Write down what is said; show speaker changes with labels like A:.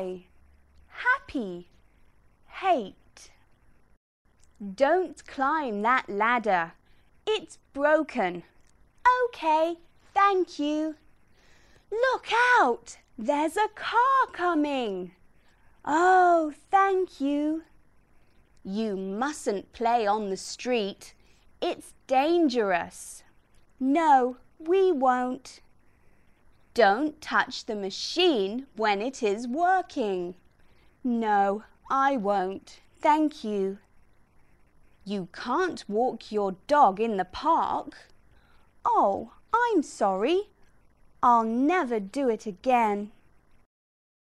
A: I. Happy. Hate. Don't climb that ladder. It's broken. Okay, thank you. Look out! There's a car coming. Oh, thank you. You mustn't play on the street. It's dangerous. No, we won't. Don't touch the machine when it is working. No, I won't. Thank you. You can't walk your dog in the park. Oh, I'm sorry. I'll never do it again.